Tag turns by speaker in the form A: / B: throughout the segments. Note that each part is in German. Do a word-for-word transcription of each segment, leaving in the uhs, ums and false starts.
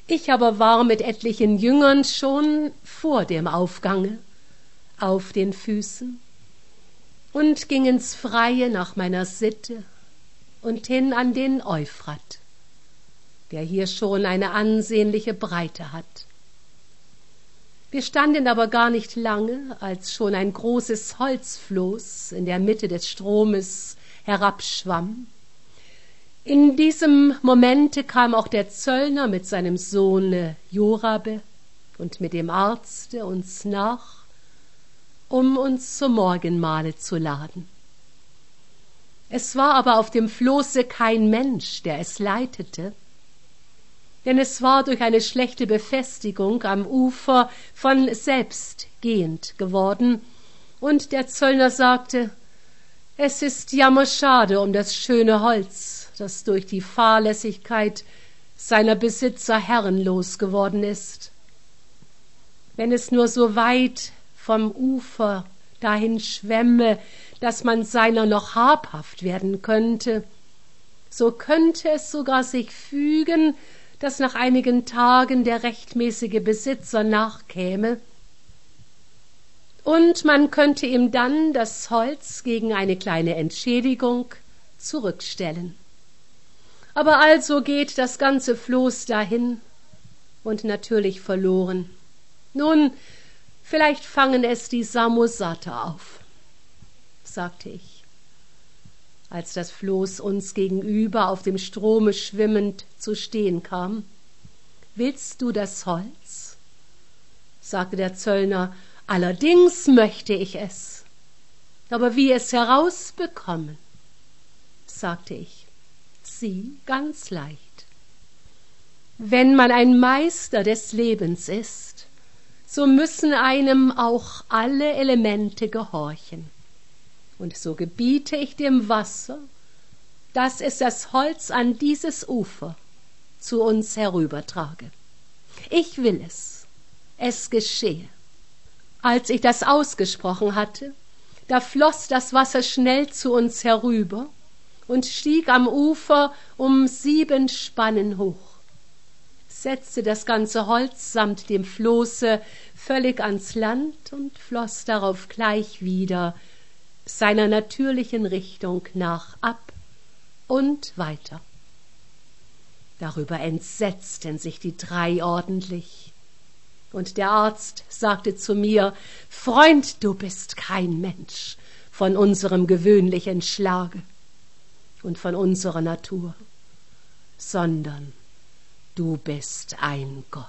A: Ich aber war mit etlichen Jüngern schon vor dem Aufgange auf den Füßen und ging ins Freie nach meiner Sitte und hin an den Euphrat, der hier schon eine ansehnliche Breite hat. Wir standen aber gar nicht lange, als schon ein großes Holzfloß in der Mitte des Stromes herabschwamm. In diesem Momente kam auch der Zöllner mit seinem Sohne Jorabe und mit dem Arzte uns nach, um uns zum Morgenmahle zu laden. Es war aber auf dem Floße kein Mensch, der es leitete, denn es war durch eine schlechte Befestigung am Ufer von selbst gehend geworden, und der Zöllner sagte, es ist jammerschade um das schöne Holz, das durch die Fahrlässigkeit seiner Besitzer herrenlos geworden ist. Wenn es nur so weit vom Ufer dahin schwämme, dass man seiner noch habhaft werden könnte, so könnte es sogar sich fügen, dass nach einigen Tagen der rechtmäßige Besitzer nachkäme, und man könnte ihm dann das Holz gegen eine kleine Entschädigung zurückstellen. Aber also geht das ganze Floß dahin und natürlich verloren. Nun, vielleicht fangen es die Samosater auf, sagte ich, als das Floß uns gegenüber auf dem Strome schwimmend zu stehen kam. Willst du das Holz? Sagte der Zöllner, allerdings möchte ich es. Aber wie es herausbekommen, sagte ich, sieh, ganz leicht. Wenn man ein Meister des Lebens ist, so müssen einem auch alle Elemente gehorchen. Und so gebiete ich dem Wasser, dass es das Holz an dieses Ufer zu uns herübertrage. Ich will es, es geschehe. Als ich das ausgesprochen hatte, da floss das Wasser schnell zu uns herüber und stieg am Ufer um sieben Spannen hoch, setzte das ganze Holz samt dem Floße völlig ans Land und floss darauf gleich wieder seiner natürlichen Richtung nach ab und weiter. Darüber entsetzten sich die drei ordentlich, und der Arzt sagte zu mir, Freund, du bist kein Mensch von unserem gewöhnlichen Schlage und von unserer Natur, sondern du bist ein Gott.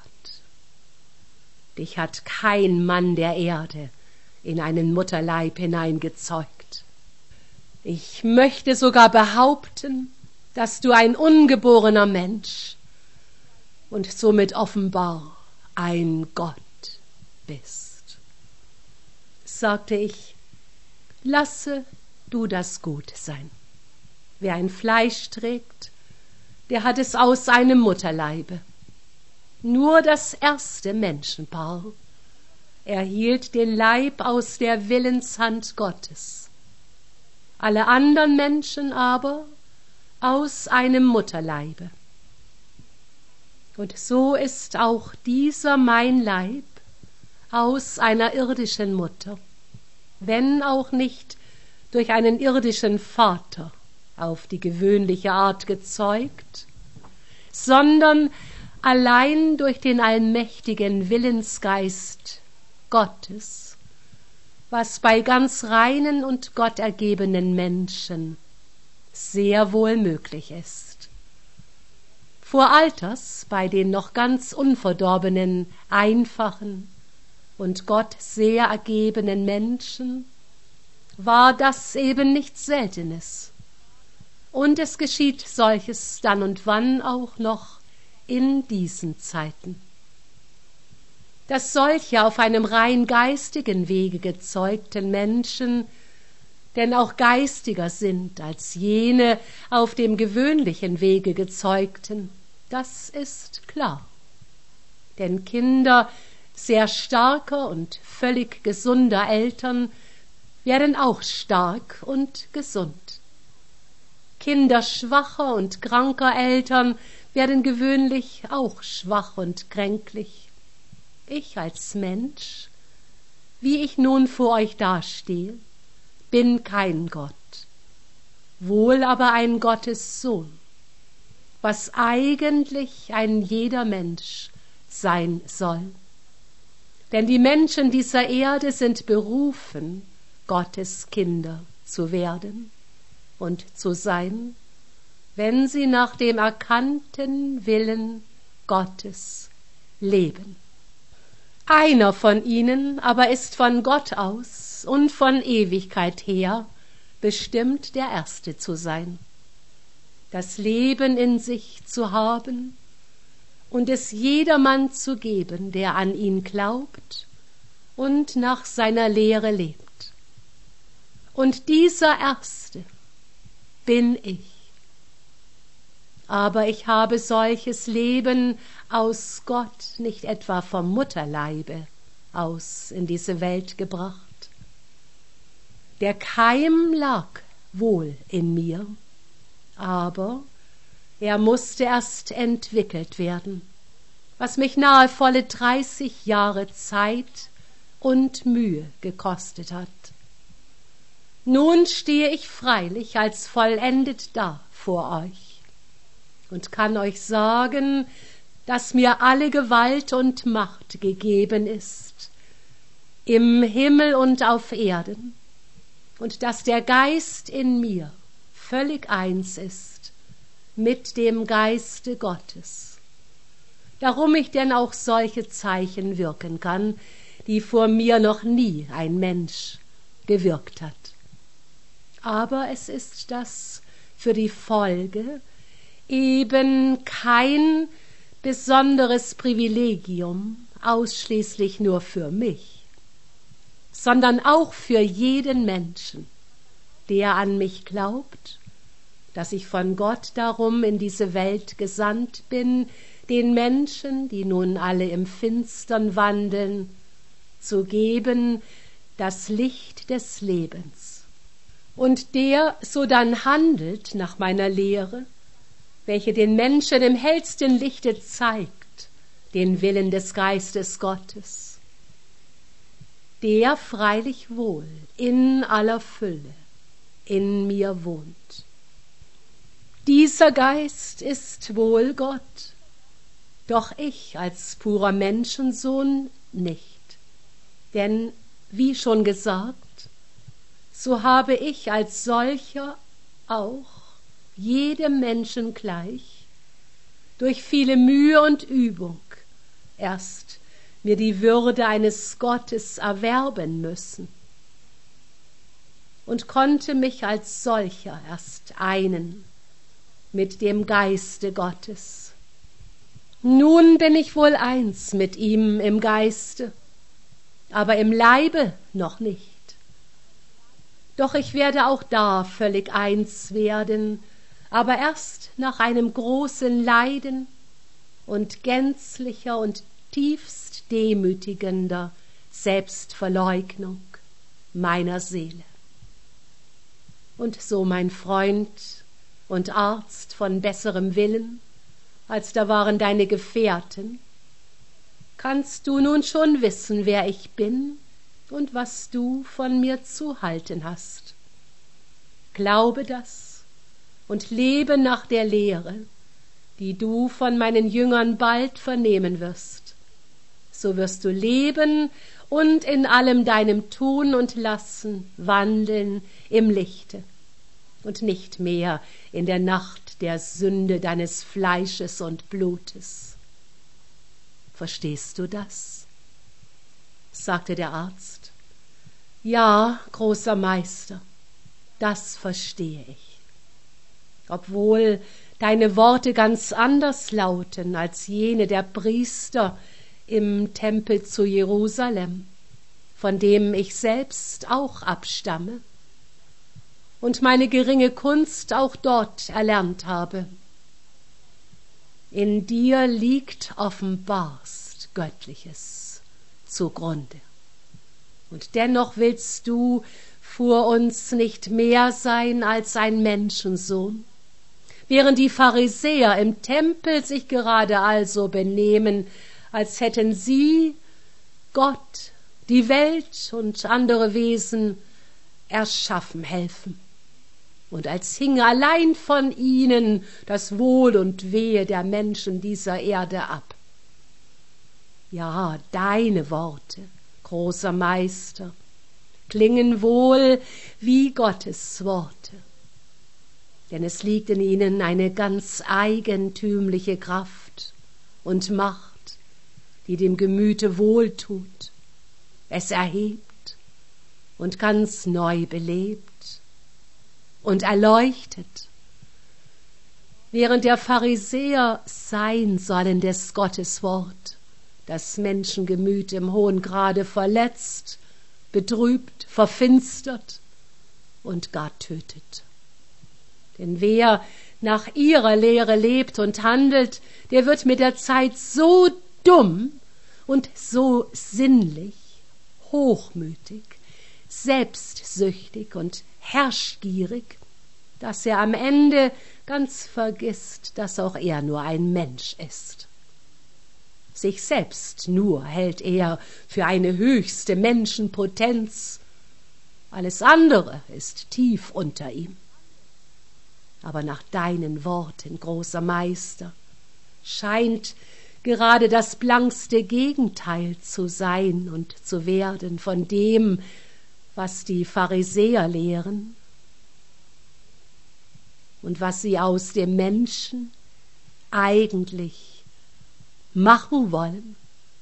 A: Dich hat kein Mann der Erde in einen Mutterleib hineingezeugt. Ich möchte sogar behaupten, dass du ein ungeborener Mensch und somit offenbar ein Gott bist. Sagte ich, lasse du das gut sein. Wer ein Fleisch trägt, der hat es aus seinem Mutterleibe. Nur das erste Menschenpaar erhielt den Leib aus der Willenshand Gottes. Alle anderen Menschen aber aus einem Mutterleibe. Und so ist auch dieser mein Leib aus einer irdischen Mutter, wenn auch nicht durch einen irdischen Vater auf die gewöhnliche Art gezeugt, sondern allein durch den allmächtigen Willensgeist Gottes, was bei ganz reinen und gottergebenen Menschen sehr wohl möglich ist. Vor alters bei den noch ganz unverdorbenen, einfachen und Gott sehr ergebenen Menschen war das eben nichts Seltenes. Und es geschieht solches dann und wann auch noch in diesen Zeiten. Dass solche auf einem rein geistigen Wege gezeugten Menschen denn auch geistiger sind als jene auf dem gewöhnlichen Wege gezeugten, das ist klar. Denn Kinder sehr starker und völlig gesunder Eltern werden auch stark und gesund. Kinder schwacher und kranker Eltern werden gewöhnlich auch schwach und kränklich. Ich als Mensch, wie ich nun vor euch dastehe, bin kein Gott, wohl aber ein Gottes Sohn, was eigentlich ein jeder Mensch sein soll. Denn die Menschen dieser Erde sind berufen, Gottes Kinder zu werden und zu sein, wenn sie nach dem erkannten Willen Gottes leben. Einer von ihnen aber ist von Gott aus und von Ewigkeit her bestimmt, der Erste zu sein, das Leben in sich zu haben und es jedermann zu geben, der an ihn glaubt und nach seiner Lehre lebt. Und dieser Erste bin ich. Aber ich habe solches Leben aus Gott nicht etwa vom Mutterleibe aus in diese Welt gebracht. Der Keim lag wohl in mir, aber er musste erst entwickelt werden, was mich nahe volle dreißig Jahre Zeit und Mühe gekostet hat. Nun stehe ich freilich als vollendet da vor euch und kann euch sagen, dass mir alle Gewalt und Macht gegeben ist, im Himmel und auf Erden, und dass der Geist in mir völlig eins ist mit dem Geiste Gottes. Darum ich denn auch solche Zeichen wirken kann, die vor mir noch nie ein Mensch gewirkt hat. Aber es ist das für die Folge eben kein besonderes Privilegium, ausschließlich nur für mich, sondern auch für jeden Menschen, der an mich glaubt, dass ich von Gott darum in diese Welt gesandt bin, den Menschen, die nun alle im Finstern wandeln, zu geben das Licht des Lebens. Und der sodann handelt nach meiner Lehre, welche den Menschen im hellsten Lichte zeigt, den Willen des Geistes Gottes, der freilich wohl in aller Fülle in mir wohnt. Dieser Geist ist wohl Gott, doch ich als purer Menschensohn nicht. Denn, wie schon gesagt, so habe ich als solcher auch jedem Menschen gleich durch viele Mühe und Übung erst mir die Würde eines Gottes erwerben müssen und konnte mich als solcher erst einen mit dem Geiste Gottes. Nun bin ich wohl eins mit ihm im Geiste, aber im Leibe noch nicht. Doch ich werde auch da völlig eins werden, aber erst nach einem großen Leiden und gänzlicher und tiefst demütigender Selbstverleugnung meiner Seele. Und so, mein Freund und Arzt von besserem Willen, als da waren deine Gefährten, kannst du nun schon wissen, wer ich bin und was du von mir zu halten hast. Glaube das und lebe nach der Lehre, die du von meinen Jüngern bald vernehmen wirst. So wirst du leben und in allem deinem Tun und Lassen wandeln im Lichte und nicht mehr in der Nacht der Sünde deines Fleisches und Blutes. Verstehst du das? Sagte der Arzt. Ja, großer Meister, das verstehe ich. Obwohl deine Worte ganz anders lauten als jene der Priester im Tempel zu Jerusalem, von dem ich selbst auch abstamme und meine geringe Kunst auch dort erlernt habe. In dir liegt offenbarst Göttliches zugrunde. Und dennoch willst du vor uns nicht mehr sein als ein Menschensohn, während die Pharisäer im Tempel sich gerade also benehmen, als hätten sie Gott, die Welt und andere Wesen erschaffen helfen, und als hinge allein von ihnen das Wohl und Wehe der Menschen dieser Erde ab. Ja, deine Worte, großer Meister, klingen wohl wie Gottes Worte, denn es liegt in ihnen eine ganz eigentümliche Kraft und Macht, die dem Gemüte wohltut, es erhebt und ganz neu belebt und erleuchtet, während der Pharisäer sein sollen des Gottes Wort, das Menschengemüt im hohen Grade verletzt, betrübt, verfinstert und gar tötet. Denn wer nach ihrer Lehre lebt und handelt, der wird mit der Zeit so dumm und so sinnlich, hochmütig, selbstsüchtig und herrschgierig, dass er am Ende ganz vergisst, dass auch er nur ein Mensch ist. Sich selbst nur hält er für eine höchste Menschenpotenz, alles andere ist tief unter ihm. Aber nach deinen Worten, großer Meister, scheint gerade das blankste Gegenteil zu sein und zu werden von dem, was die Pharisäer lehren und was sie aus dem Menschen eigentlich machen wollen.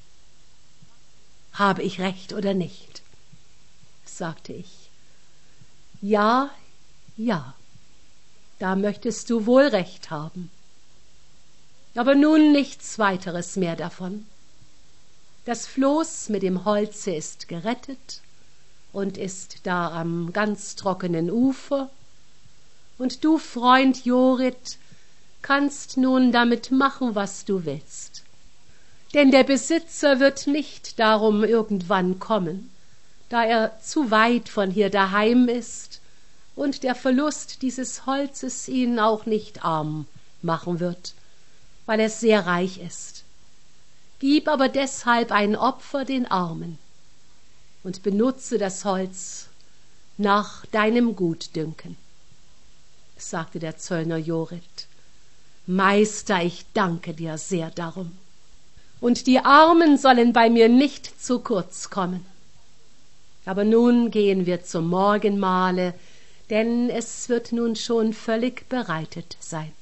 A: Habe ich recht oder nicht? Sagte ich. Ja, ja, da möchtest du wohl recht haben. Aber nun nichts weiteres mehr davon. Das Floß mit dem Holze ist gerettet und ist da am ganz trockenen Ufer, und du, Freund Jorit, kannst nun damit machen, was du willst. Denn der Besitzer wird nicht darum irgendwann kommen, da er zu weit von hier daheim ist und der Verlust dieses Holzes ihn auch nicht arm machen wird, weil er sehr reich ist. Gib aber deshalb ein Opfer den Armen und benutze das Holz nach deinem Gutdünken, sagte der Zöllner Jorit. Meister, ich danke dir sehr darum. Und die Armen sollen bei mir nicht zu kurz kommen. Aber nun gehen wir zum Morgenmahle, denn es wird nun schon völlig bereitet sein.